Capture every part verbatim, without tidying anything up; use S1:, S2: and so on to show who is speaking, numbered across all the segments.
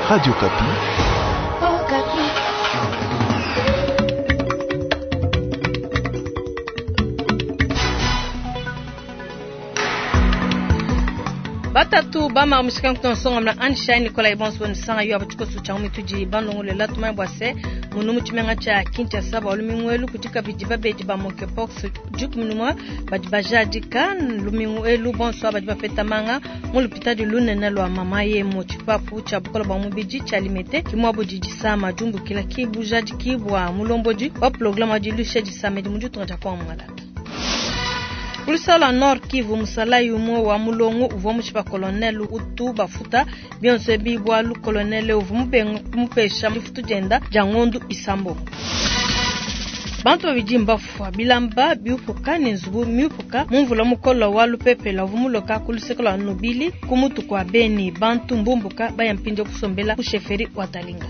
S1: Radio Kapi.
S2: Oh, Kapi.
S3: Batatu bama msikan kutonga mna ansha Nicola Ibons bon sanga yo abachiko su chaumi tuji bandongo le latuma bwase munumu chimenga cha Kinshasa ba lumingwelu kutika bijiba beji ba monkeypox juk munuma bajibaja dikan lumingwelu bonso bajiba fetamanga mulupita de lune na lwa mama ye mo chipapu cha bukola ba mubiji cha limete kimwa bojiji sama jumbu kila kibuja dikibwa mulomboji wa programa di lushe di samedi munju tunga kwa mngala. Kulisa la Nord Kivu musala yumo wa mulongo uvomu chipa kolonel utu bafuta bionse bibwa lu kolonel uvomu mupesha mfutu jenda jangondu isambo. Bantu bijimba fwa bilamba biufuka ninzubu miufuka mumvula mukolo walu pepe la uvomu loka kulisekola nubili kumutu kwa beni bantu mbumbuka bayampinjo kusombela kusheferi watalinga.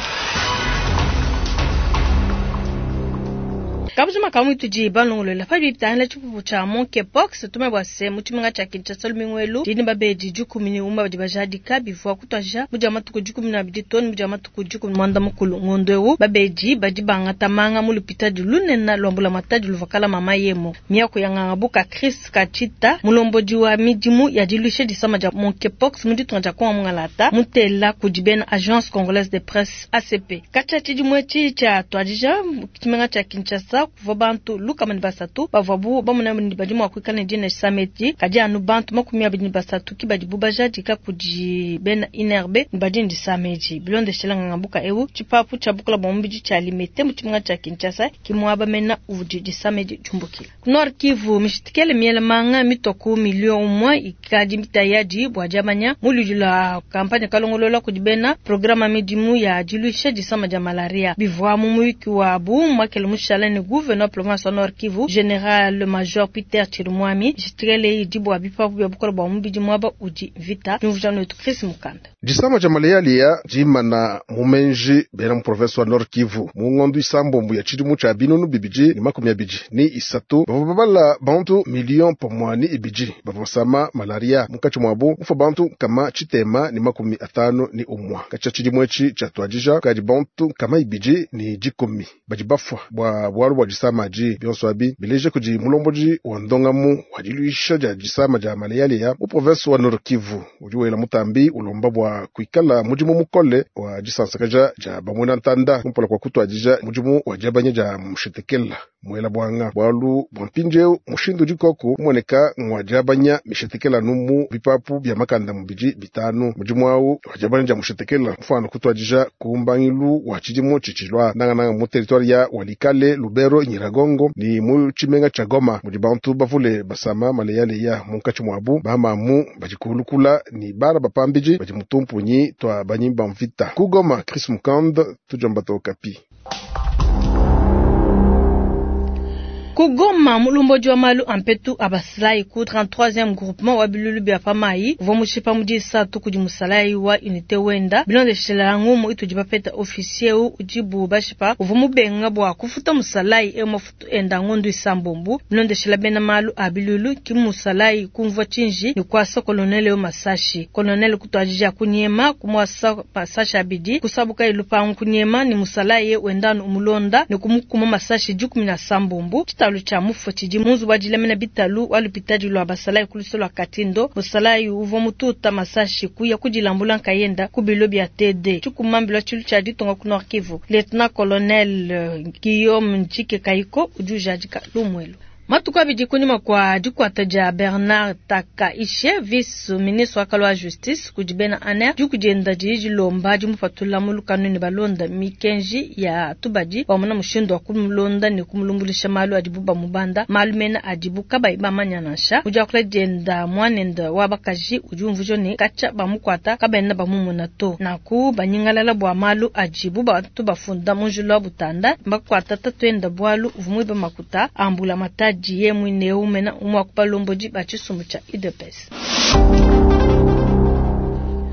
S3: Kabuzuma kamutu ji balongolo la fabi bitana chupu cha monkeypox tumebwase muchimenga cha Kinshasa lumingwelu dini babeji jukumini umba bajibajadi kabivwa kutwaja mujama tuku jukumi na biditoni mujama tuku jukumi mwanda mukulu ngondwewu babeji bajibanga tamanga mulupita dulune na lombula matadi luvakala mama yemo miyako yangangabuka Chris Kachita mulomboji wa mijimu ya dilushe disama ja monkeypox muditunga ja kwa mngalata mutela kujibena Agence Congolaise de Presse A C P kacha chijimwechi cha twajija chimenga cha Kinshasa kuva bantu luka mani basatu bavabu bamuna mani bajimu wakwikana jine sameti kaji anu bantu makumia bini basatu ki bajibu bajadi ka kuji bena inerbe nibajini di sameti bilonde shilanga ngambuka ewu chipapu chabukula bombiji cha limete mchimunga cha Kinshasa kimuaba mena uvuji di sameti jumbukila. Nord Kivu mishitikele miele manga mitoku milio umwa ikaji mitayaji bwajamanya mulujula kampanya kalongolola kujibena programa midimu ya jiluishe disama ja malaria bivwa mumuiki wa abu mwakele mushalani gouverneur province Nord Kivu général le major Peter Chirumwami jistrele idibu abipa bya bukora ba mumbiji mwaba uji vita n'uvujano wetu Chris Mukanda
S4: jisama ja malaria jima na mumenji bera mu province wa Nord Kivu mu ngondu isambombu ya chirimu cha binunu bibiji ni makumi abiji ni isatu babala bantu million pomwani ibiji bavosama malaria mukachi mwabo ufa bantu kama chitema ni makumi atano ni umwa kacha chirimwechi cha twajija kaji bantu kama ibiji ni jikomi bajibafwa bwa bwaru bwa jisama ji bionswabi bileje kuji mulomboji wandongamu wajiluisha ja jisama ja malaria mu province wa Nord Kivu ujuwela mutambi ulomba bwa kuikala mujimu mukole wa jisansakaja ja bamwena ntanda mpola kwa kutwajija mujimu wajabanye ja mshitekela mwela bwanga bwalu bwampinje mushindu jikoko mwoneka mwajabanya mishitekela numu bipapu bya makanda mubiji bitanu mujimu wawu wajabanye ja mshitekela mfano kutwajija kuumbangilu wachijimu chichilwa nanga nanga mu territoria walikale Lubero Nyiragongo ni mu chimenga cha Goma mujibantu bavule basama maleyale ya munkachi mwabu bama mu bajikulukula ni bara bapambiji bajimutumpu nyi twa banyimba mvita kugoma Chris Mukanda tujombato Kapi.
S3: Kugoma mulumboji wa malu ampetu abasilai ku trente-troisième groupement wa bilulu bya pamai vomushipa mujisa tukuji musalai wa unité wenda bilonde shilangu mu itujiba peta officier ujibu bashipa uvumu benga bwa kufuta musalai e mafutu enda ngondu isambombu bilonde shilabena malu abilulu ki musalai kumva chinji ni kwasa kolonel o masashi kolonel kutwajija kunyema kumwasa masashi abidi kusabuka ilupa kunyema ni musalai wendano umulonda ni kumukuma masashi jukumi na sambombu talu cha mufo chiji munzu bajilemena bitalu walupitaji lwa basalai kulisolo katindo musalai uvo mututa masashi kuya kujilambula nkayenda kubilobi ya T D chukumambilo chilu cha ditonga ku Nord Kivu lieutenant colonel uh, Guillaume Njike Kaiko ujuja jika lumwelo matuka bijikuni makwa dikwataja Bernard Takaishe vice ministre wa kalwa justice kujibena aner jukujenda jiji lomba jimufatula mulukanu ni balonda mikenji ya tubaji wa muna mushindo wa kumulonda ni kumulungulisha malu adibuba mubanda malumena adibuka baiba manyanasha ujakula jenda mwanenda wabakaji ujumvujo ni kacha bamukwata kabaina bamumuna to naku banyingalala bwa malu ajibuba tubafunda munjula butanda mbakwata tatwenda bwalu uvumwiba makuta ambula mataji jiye mwine umena umwa kupalomboji bachisumucha I D P S.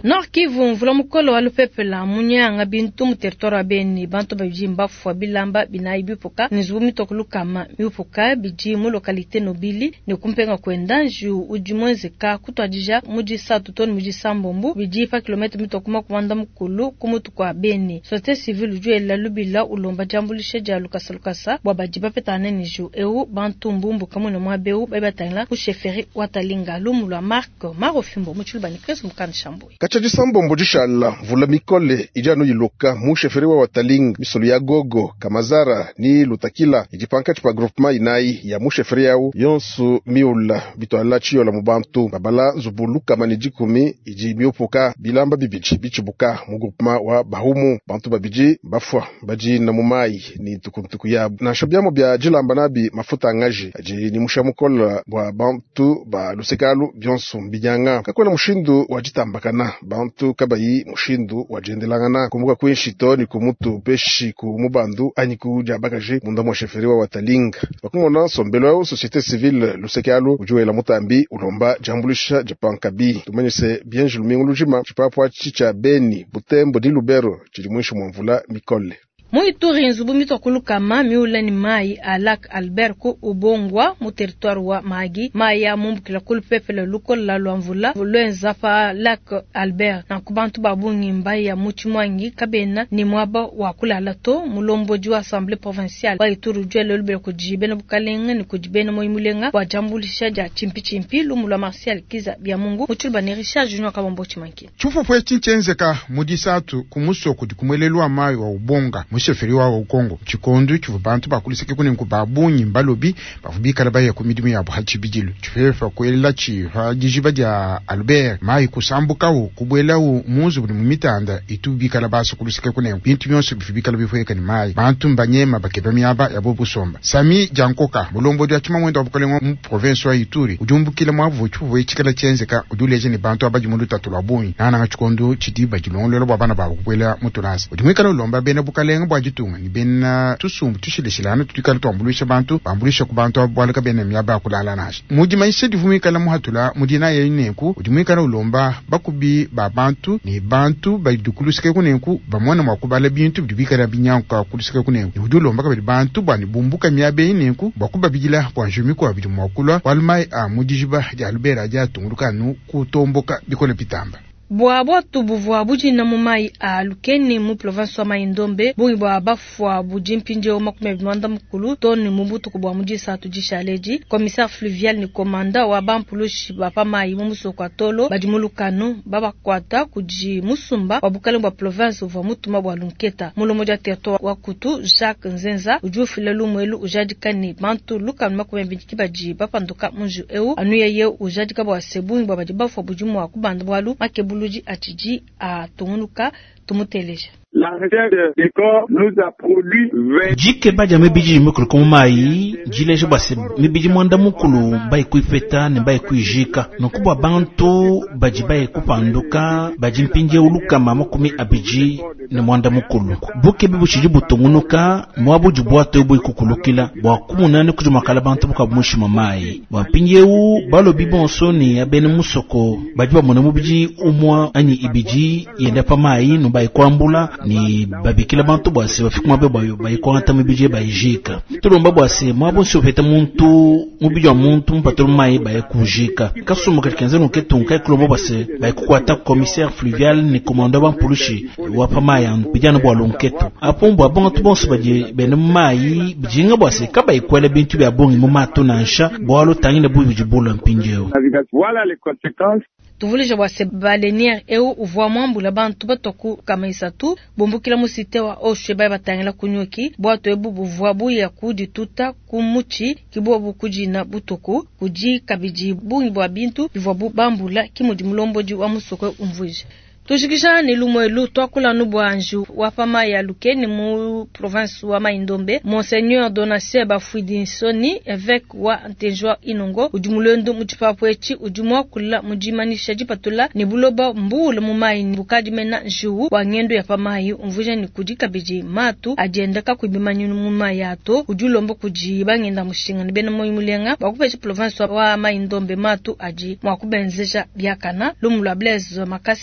S3: Nord Kivu mvula mukolo wa lupepela munyanga bintu mu territoire beni bantu babijimba fwa bilamba binayi bipuka nizubu mitokulukama bipuka biji mu localité nobili ne kumpenga kwenda ju ujimwezeka kutwajija muji satu toni muji sambombu biji pa kilometre mitokuma kuwanda mukulu kumutu kwa beni société civile ju ela lubila ulomba jambulishe ja lukasa lukasa bwa bajiba petane ni ju eu bantu mbumbu kamuna mwabeu babatanga ku chefferie watalinga lumulwa marque marofimbo muchulbani kresu mukani shambo
S4: kachaji sambombo jishala vula mikole ijano yiloka mu chefferie wa watalinga misolo ya gogo kamazara ni lutakila ijipanka chipa groupement inai ya mu chefferie yao yonsu miula bitwala chiyola mubantu babala zubuluka manijikumi iji miopoka bilamba bibiji bichibuka mu groupement wa bahumu bantu babiji bafwa baji na mumai ni tukumtuku yabu na shabyamo bya jilamba nabi mafuta ngaji aji ni mushamukola bwa bantu ba lusekalu byonsu mbijanga kakwela mushindu wajitambakana bantu kabayi mushindu wajendelangana kumuka kwenshito ni kumutu peshi ku mubandu anyi kuja bagaje munda mwa sheferi wa watalinga bakungona sombelo yao société civile lusekalu ujuela mutambi ulomba jambulisha japankabi tumenyese bien julumingu lujima chipapwa chicha beni butembo di lubero chiri mwisho mwamvula mikole
S3: Muituri nzubu mitokulukama miula ni mai a lac Albert ku ubongwa mu territoire wa Magi mai ya mumbukila kulupepele luko la luamvula luenza pa lac Albert na kubantu babungi mbai ya muchimwangi kabena ni mwaba wa kulala to mulombo ju assemblée provinciale wa Ituri juele lubele kujibena bukalenga ni kujibena moimulenga wa jambulisha ja chimpi chimpi lumulwa Martial Kiza bya Mungu muchulba ni Richard Junior kabombo chimanki
S1: chufu fwe chincenzeka mudisatu kumusoko dikumwelelwa mai wa ubonga sheferi wa Kongo chikondu chuvu bantu bakuliseke kuni nkubabunyi mbalobi bafubika laba ya kumidimu ya buhachibijilu chufefa kuelela chi hajijiba ja Albert mai kusambuka u kubwela u muzu buli mumitanda itubika laba sukuliseke kuni bintu byonse bifubika labi fweka ni mai bantu mbanyema bakeba miyaba ya bobu somba Sami Jankoka mulombo dia chima mwendo abukolenwa mu province wa Ituri ujumbukile mwavu chuvu echikala chenzeka uduleje ni bantu abaji mundu tatulabunyi nana ngachikondu chidiba jilongolelo bwana baba kubwela mutulasa ujumwika lomba bene bukalenga jitunga ni bena tusumbu tushilishilana tutikala tuambulisha bantu bambulisha ku bantu abwalika bene myaba kulala nashi muji maisha divumika la muhatula mudina yeneku ujumika na ulomba bakubi ba bantu ni bantu bayidukulusike kunenku bamwana mwakubala bintu bidubika binyanka kulusike kunenku udulomba kabiri bantu bani bumbuka myabe yenenku bakuba bijila bwanjumi kwa bidu mwakula walmai a mudijiba ja Albert ja tungurukanu kutomboka bikola pitamba
S3: Bwa bwatu buvwa buji na mumai a lukeni mu province wa Maindombe bungi bwa bafwa buji mpinje oma kumebimanda mkulu toni mubutu kubwa muji satu jishaleji commissaire fluvial ni komanda wa bampulushi bapa mai mumuso kwa tolo bajimulukanu baba kwata kuji musumba wabukale mbwa province uva mutuma bwa lunketa mulo moja teto wa kutu Jacques Nzenza uju filelu mwelu ujadikani bantu lukanu makumebinjiki baji bapa ndoka munju eu anuye ye ujadika bwa sebungi bwa baji bafwa buji mwa kubanda bwalu makebulu Luji atiji a tumunuka tumuteleja.
S5: La recherche des corps nous a produit vingt
S6: jike baja mebiji mukulu kumai jileje base mebiji mwanda mukulu bai kuipeta ne bai kuijika nokubwa bantu baji bai kupanduka baji mpinje uluka mamakumi abiji ne mwanda mukulu buke bibu chijibu tungunuka mwabu jubwato ubu ikukulukila bwa kumunane kujumakala bantu buka bumushi mamai wampinje u balo bibonso ni abene musoko baji ba mwana mubiji umwa ani ibiji yenda pamai no bai kwambula ni babikila bantu bwase bafikuma be bayo bayikwanta mibije bayijika tulomba bwase mwabo sofeta muntu mubijwa muntu mpatro mai bayikujika kasumu kakenze no ketunka iklombo bwase bayikukwata commissaire fluvial ni commanda bampulushi wapa maya bijana bwa lonketo apombo abantu bonse baje bene mai bijinga bwase kaba ikwele bintu bya bongi mu mato nansha bwalo tangine bujibula mpinjeo
S5: voilà les conséquences.
S3: Tuvulija bwase baleniere eu uvwa mwambu la bantu batoku kama isatu bombukila musite wa oshe bai batangela kunyoki bwato ebu buvwa buya kudi tuta kumuchi kibuwa bukuji na butoku kuji kabiji bungi bwa bintu bivwa bu bambula kimudi mulomboji wa musoko umvuji. Tushikisha ni lumwelu twakula nubu anju wapama ya lukeni mu province wa Maindombe Monseigneur Donatien Bafuidinsoni évêque wa Ntejwa Inongo ujumulendo mutipapwechi ujumwa kula mujimanisha jipatula ni buloba mbula mumai bukaji mena njuhu wa ngendo ya pamayi umvuja ni kujika biji matu ajendaka kuibimanyunu mumai yato ujulombo kujiba ngenda mushinga ni bena moimulenga bakupechi province wa Maindombe matu aji mwakubenzesha biakana lumula Blaise Makasi mchubani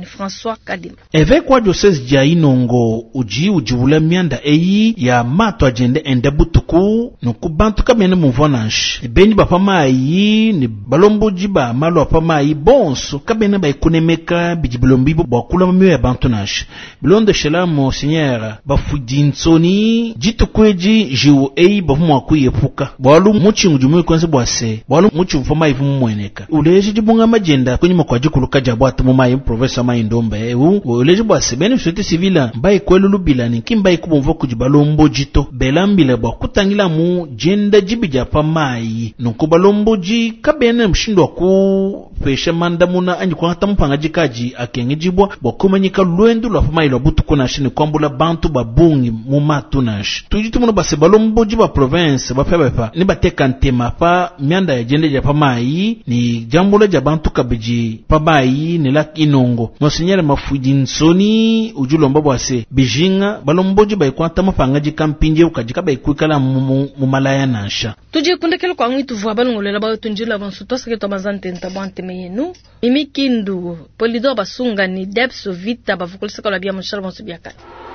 S3: ni François Kadima.
S6: Évêque wa diocese dia Inongo uji ujibula mianda eyi ya mato agende ende butuku nuku bantu kamene muvonanshi beni bapama ayi ni balombo jiba malo apama ayi bonso kabene baikunemeka bijibilombi bwakula mamiyo ya bantu nashi bilonde shela monseigneur bafudintsoni jitukweji jiwo eyi bafumu akuye puka bwalu muchingu jumuye kwense bwase bwalu muchingu fama ifu mumweneka uleji jibunga majenda kwenye makwaji kuluka jabwatu mumayi professor mayi ndombe ewu uleji bwase beni société civile mbayi kwelu lubila ni kimbayi kubumva kujibalombo jito belambile bwa kutangila mu jenda jibija pamayi nukubalombo ji kabene mshindo ku pesha manda muna anyi kwa hata mpanga jikaji akenge jibwa bokumanyika lwendu lwa pamayi lwa butu kuna shini kwambula bantu babungi mumatu nashi tujitu muna base balombo jiba province bafebepa ni bateka ntema pa mianda ya jende ja pamayi ni jambula ja bantu kabiji pamayi ni lak Inongo Monseigneur Mafudintsoni ujulo mbabo ase bijinga balombo jiba ikwata mapanga jikampinje ukajika ba ikwikala mu malaya nasha
S3: tuje kundekelo kwa ngitu vwa balongolela ba tunjila bansu tosake to bazante ntabante meyenu mimi kindu polido basunga ni depso vita bavukulisa kwa bia mshara bonso biaka